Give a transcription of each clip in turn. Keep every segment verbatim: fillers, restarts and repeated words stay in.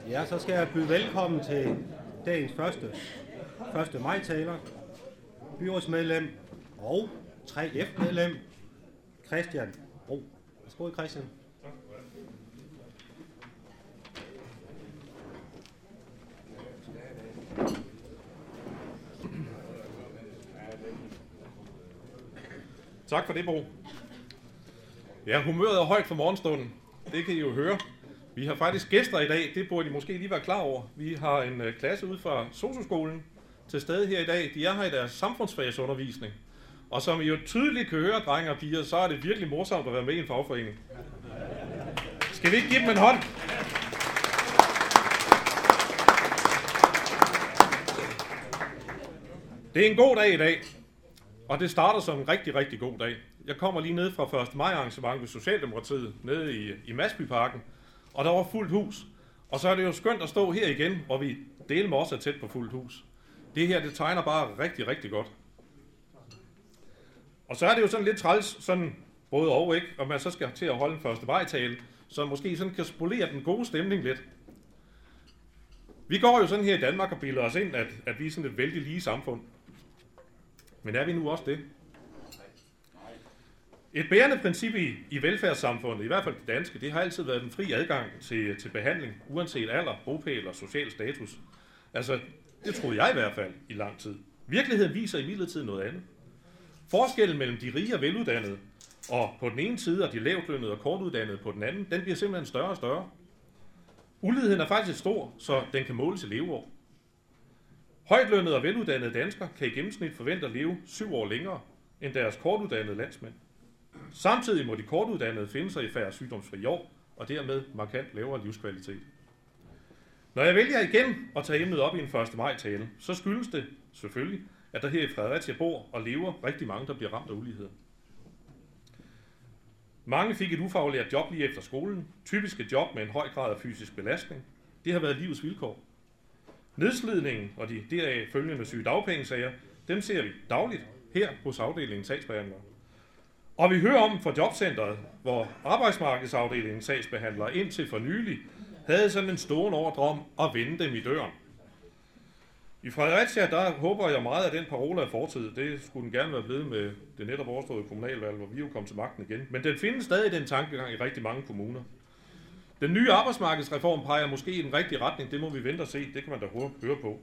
Ja, så skal jeg byde velkommen til dagens første, første maj-taler. Byrådsmedlem og tre F-medlem, Christian Bro. Værsgo, Christian. Tak for det, Bo. Ja, humøret er højt for morgenstunden. Det kan I jo høre. Vi har faktisk gæster i dag. Det burde I måske lige være klar over. Vi har en uh, klasse ud fra Sosu-skolen til stede her i dag. De er her i deres samfundsfagsundervisning. Og som I jo tydeligt kan høre, drenge og piger, så er det virkelig morsomt at være med i en fagforening. Skal vi ikke give dem en hånd? Det er en god dag i dag. Og det starter som en rigtig, rigtig god dag. Jeg kommer lige ned fra første maj arrangement ved Socialdemokratiet, nede i, i Masbyparken, og der var fuldt hus. Og så er det jo skønt at stå her igen, hvor vi deler med også er tæt på fuldt hus. Det her, det tegner bare rigtig, rigtig godt. Og så er det jo sådan lidt træls, sådan både og ikke, og man så skal til at holde en første maj-tale, så måske sådan kan spolere den gode stemning lidt. Vi går jo sådan her i Danmark og bilder os ind, at, at vi er sådan et vældig lige samfund. Men er vi nu også det? Et bærende princip i, i velfærdssamfundet, i hvert fald det danske, det har altid været den fri adgang til, til behandling, uanset alder, bopæl og social status. Altså, det troede jeg i hvert fald i lang tid. Virkeligheden viser imidlertid noget andet. Forskellen mellem de rige og veluddannede, og på den ene side, og de lavtlønnede og kortuddannede på den anden, den bliver simpelthen større og større. Uligheden er faktisk stor, så den kan måles i leveår. Højtlønnede og veluddannede danskere kan i gennemsnit forvente at leve syv år længere end deres kortuddannede landsmænd. Samtidig må de kortuddannede finde sig i færre sygdomsfri år, og dermed markant lavere livskvalitet. Når jeg vælger igen at tage emnet op i en første maj-tale, så skyldes det selvfølgelig, at der her i Fredericia bor og lever rigtig mange, der bliver ramt af ulighed. Mange fik et ufaglært job lige efter skolen, typiske job med en høj grad af fysisk belastning. Det har været livets vilkår. Nedslidningen og de deraf følgende sygedagpengesager, dem ser vi dagligt her hos afdelingen sagsbehandlere. Og vi hører om fra jobcentret, hvor arbejdsmarkedsafdelingen sagsbehandlere indtil for nylig havde sådan en stående ordre om at vende dem i døren. I Fredericia, der håber jeg meget, at den parole er fortid. Det skulle den gerne være blevet med det netop overståede kommunalvalg, hvor vi jo kom til magten igen. Men den findes stadig den tankegang i rigtig mange kommuner. Den nye arbejdsmarkedsreform peger måske i den rigtige retning. Det må vi vente og se. Det kan man da høre på.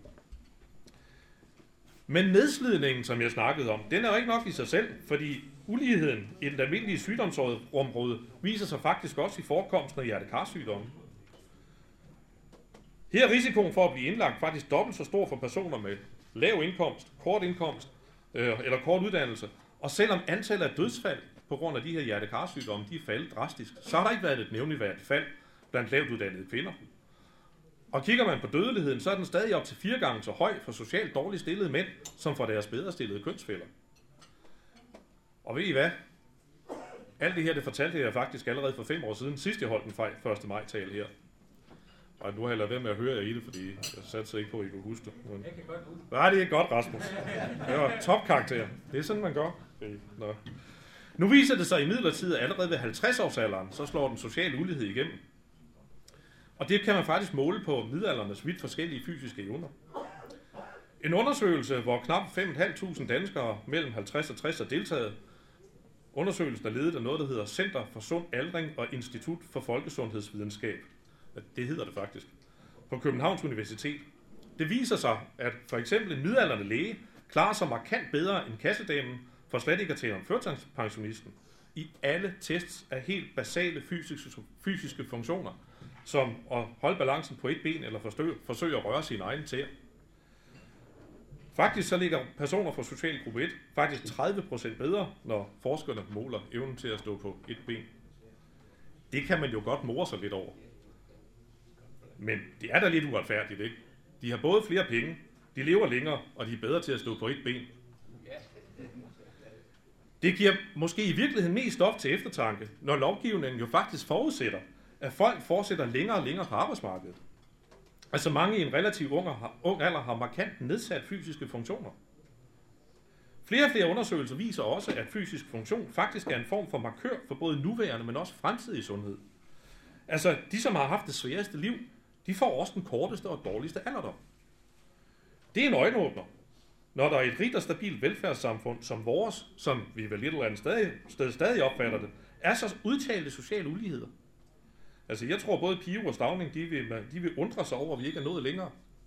Men nedslidningen, som jeg snakkede om, den er jo ikke nok i sig selv, fordi uligheden i den almindelige sygdomsområde viser sig faktisk også i forekomsten af hjertekarsygdomme. Her er risikoen for at blive indlagt faktisk dobbelt så stor for personer med lav indkomst, kort indkomst øh, eller kort uddannelse. Og selvom antallet af dødsfald på grund af de her hjertekarsygdomme, de er faldet drastisk, så har der ikke været et nævneværdigt fald blandt lavt uddannede kvinder. Og kigger man på dødeligheden, så er den stadig op til fire gange så høj for socialt dårligt stillede mænd, som for deres bedre stillede kønsfæller. Og ved I hvad? Alt det her, det fortalte jeg faktisk allerede for fem år siden, sidst jeg holdt en første maj-tale her. Og nu har jeg ladet være med at høre jer i det, fordi jeg satte ikke på, at I kunne huske det. Men... Jeg kan godt huske. Nej, det er godt, Rasmus. Det var topkarakter. Det er sådan, man gør. Okay. Nå. Nu viser det sig i midlertid, at allerede ved halvtreds-årsalderen, så slår den sociale ulighed igennem. Og det kan man faktisk måle på midaldrendes vidt forskellige fysiske evner. En undersøgelse, hvor knap fem tusind fem hundrede danskere mellem halvtreds og tres er deltaget. Undersøgelsen er ledet af noget, der hedder Center for Sund Aldring og Institut for Folkesundhedsvidenskab. Det hedder det faktisk. På Københavns Universitet. Det viser sig, at for eksempel en midaldrende læge klarer sig markant bedre end kassedamen, for slet ikke at tale om førtidspensionisten, i alle tests af helt basale fysiske, fysiske funktioner, som at holde balancen på et ben eller forsøge, forsøge at røre sine egne tæer. Faktisk så ligger personer fra social gruppe et faktisk tredive procent bedre, når forskerne måler evnen til at stå på et ben. Det kan man jo godt more sig lidt over. Men det er da lidt uretfærdigt, ikke? De har både flere penge, de lever længere, og de er bedre til at stå på et ben. Det giver måske i virkeligheden mest stof til eftertanke, når lovgivningen jo faktisk forudsætter, at folk fortsætter længere og længere på arbejdsmarkedet. Altså mange i en relativt ung, ung alder har markant nedsat fysiske funktioner. Flere og flere undersøgelser viser også, at fysisk funktion faktisk er en form for markør for både nuværende, men også fremtidig sundhed. Altså, de som har haft det sværeste liv, de får også den korteste og dårligste alderdom. Det er en øjenåbner. Når der er et rigt og stabilt velfærdssamfund som vores, som vi vel et eller andet sted, sted stadig opfatter det, er så udtalte sociale uligheder. Altså jeg tror både Pio og Stauning, de vil, de vil undre sig over, at vi ikke er nået længere.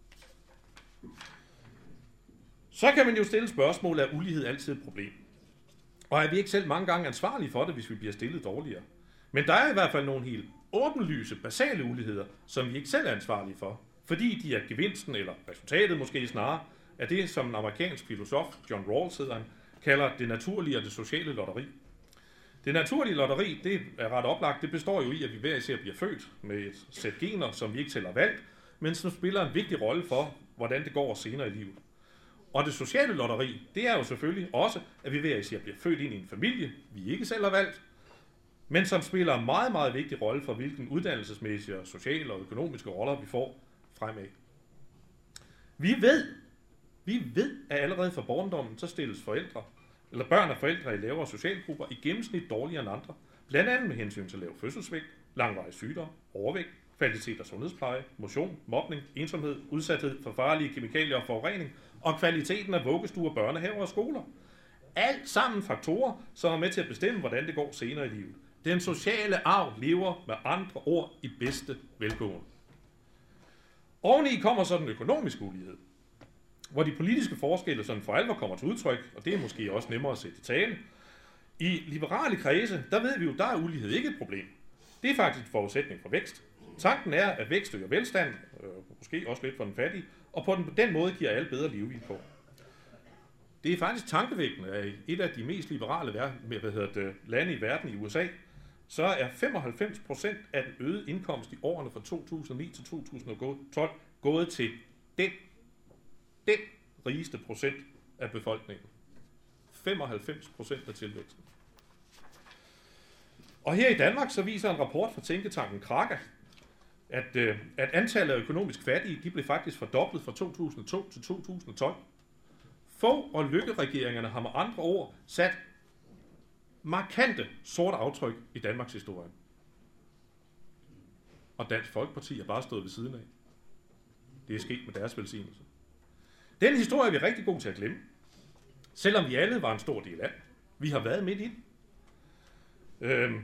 Så kan man jo stille spørgsmål, er ulighed altid et problem? Og er vi ikke selv mange gange ansvarlige for det, hvis vi bliver stillet dårligere? Men der er i hvert fald nogle helt åbenlyse, basale uligheder, som vi ikke selv er ansvarlige for, fordi de er gevinsten, eller resultatet måske snarere, af det, som en amerikansk filosof, John Rawls hedder han, kalder det naturlige og det sociale lotteri. Det naturlige lotteri, det er ret oplagt, det består jo i, at vi hver især bliver født med et sæt gener, som vi ikke selv har valgt, men som spiller en vigtig rolle for, hvordan det går senere i livet. Og det sociale lotteri, det er jo selvfølgelig også, at vi hver især bliver født ind i en familie, vi ikke selv har valgt, men som spiller en meget, meget vigtig rolle for, hvilken uddannelsesmæssige, sociale og økonomiske roller vi får fremad. Vi ved, vi ved, at allerede fra barndommen, så stilles forældre, eller børn og forældre i lavere socialgrupper i gennemsnit dårligere end andre, blandt andet med hensyn til lav fødselsvægt, langvarig sygdom, overvægt, kvalitet af sundhedspleje, motion, mobning, ensomhed, udsathed for farlige kemikalier og forurening, og kvaliteten af vuggestuer, børnehaver og skoler. Alt sammen faktorer, som er med til at bestemme, hvordan det går senere i livet. Den sociale arv lever med andre ord i bedste velgående. Oveni kommer så den økonomiske ulighed, hvor de politiske forskelle sådan for alvor kommer til udtryk, og det er måske også nemmere at sætte i tale. I liberale kredse, der ved vi jo, der er ulighed ikke et problem. Det er faktisk en forudsætning for vækst. Tanken er, at vækst øger velstand, øh, måske også lidt for den fattige, og på den, på den måde giver alle bedre levevilkår. Det er faktisk tankevækkende, at i et af de mest liberale hvad hedder det, lande i verden, i U S A, så er femoghalvfems procent af den øgede indkomst i årene fra to tusind og ni til to tusind og tolv gået til den, den rigeste procent af befolkningen. femoghalvfems procent af tilvæksten. Og her i Danmark så viser en rapport fra tænketanken Kraka, at, øh, at antallet af økonomisk fattige, de blev faktisk fordoblet fra to tusind og to til to tusind og tolv. Få og Løkke-regeringerne har med andre ord sat markante sorte aftryk i Danmarks historie. Og Dansk Folkeparti har bare stået ved siden af. Det er sket med deres velsignelse. Den historie er vi rigtig gode til at glemme. Selvom vi alle var en stor del af. Vi har været midt i den. Øhm.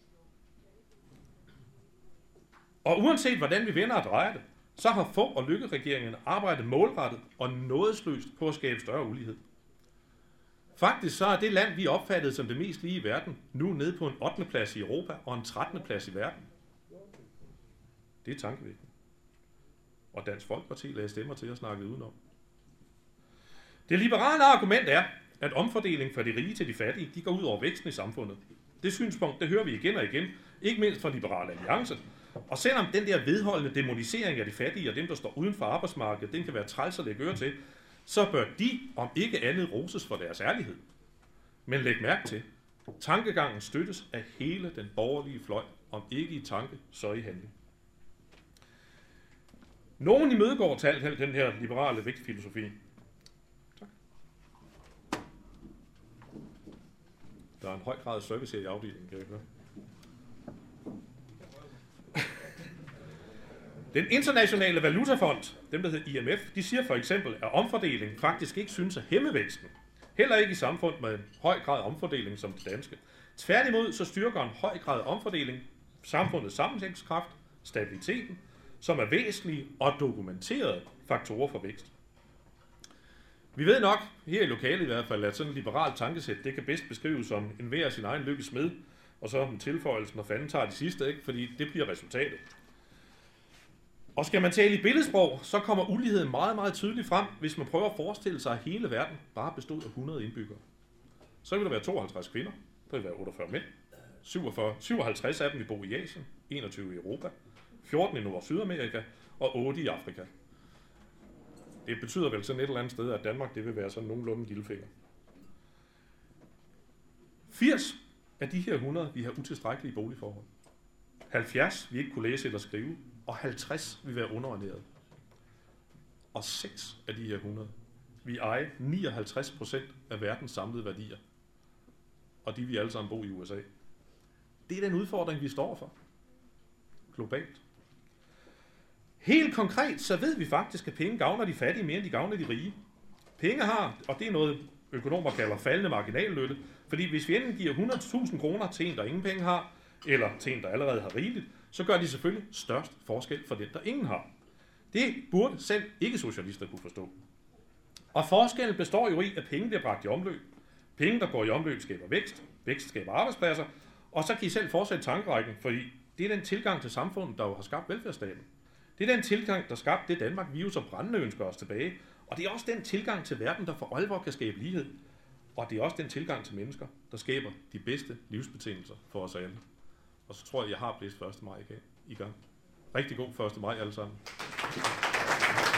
Og uanset hvordan vi vender og drejer det, så har Fogh og Løkke-regeringerne arbejdet målrettet og nådesløst på at skabe større ulighed. Faktisk så er det land, vi opfattede som det mest lige i verden, nu nede på en ottende plads i Europa og en trettende plads i verden. Det er tankevækkende. Og Dansk Folkeparti lagde stemmer til at snakke udenom. Det liberale argument er, at omfordeling fra de rige til de fattige, de går ud over væksten i samfundet. Det synspunkt, det hører vi igen og igen, ikke mindst fra Liberal Alliance. Og selvom den der vedholdende demonisering af de fattige og dem, der står uden for arbejdsmarkedet, den kan være træls at lægge øre til, så bør de, om ikke andet, roses for deres ærlighed. Men læg mærke til, tankegangen støttes af hele den borgerlige fløj, om ikke i tanke, så i handling. Nogen imødegår talt den her liberale vækstfilosofi. Tak. Der er en høj grad af service her i afdelingen, kan jeg høre. Den internationale valutafond, dem der hedder I M F, de siger for eksempel, at omfordeling faktisk ikke synes at hæmme væksten. Heller ikke i samfund med en høj grad af omfordeling som det danske. Tværtimod så styrker en høj grad af omfordeling samfundets sammenhængskraft, stabiliteten, som er væsentlige og dokumenterede faktorer for vækst. Vi ved nok, her i lokalet i hvert fald, at sådan en liberalt tankesæt, det kan bedst beskrives som en hver sin egen lykkes smed, og så med tilføjelsen, når fanden tager de sidste, ikke? Fordi det bliver resultatet. Og skal man tale i billedsprog, så kommer uligheden meget, meget tydeligt frem, hvis man prøver at forestille sig, at hele verden bare bestod af hundrede indbyggere. Så vil der være tooghalvtreds kvinder, der vil være otteogfyrre mænd, syvogfyrre, syvoghalvtreds af dem vil bo i Asien, enogtyve i Europa, fjorten i Nord- og Sydamerika og otte i Afrika. Det betyder vel sådan et eller andet sted, at Danmark det vil være sådan nogenlunde en lillefinger. firs af de her hundrede vil have utilstrækkelige boligforhold. halvfjerds vil ikke kunne læse eller skrive, og halvtreds vil være underernæret. Og seks af de her hundrede vil eje nioghalvtreds procent af verdens samlede værdier. Og de vil alle sammen bo i U S A. Det er den udfordring, vi står for. Globalt. Helt konkret, så ved vi faktisk, at penge gavner de fattige mere, end de gavner de rige. Penge har, og det er noget, økonomer kalder faldende marginalnytte, fordi hvis vi enten giver hundrede tusind kroner til en, der ingen penge har, eller til en, der allerede har rigeligt, så gør de selvfølgelig størst forskel for den, der ingen har. Det burde selv ikke-socialister kunne forstå. Og forskellen består jo i, at penge bliver bragt i omløb. Penge, der går i omløb, skaber vækst, vækst skaber arbejdspladser, og så kan I selv fortsætte tankerækken, fordi det er den tilgang til samfundet, der jo har skabt velfærdsstaten. Det er den tilgang, der skabte det Danmark, vi jo så brændende ønsker os tilbage. Og det er også den tilgang til verden, der for alvor kan skabe lighed. Og det er også den tilgang til mennesker, der skaber de bedste livsbetingelser for os alle. Og så tror jeg, jeg har blæst første maj i gang. Rigtig god første maj alle sammen.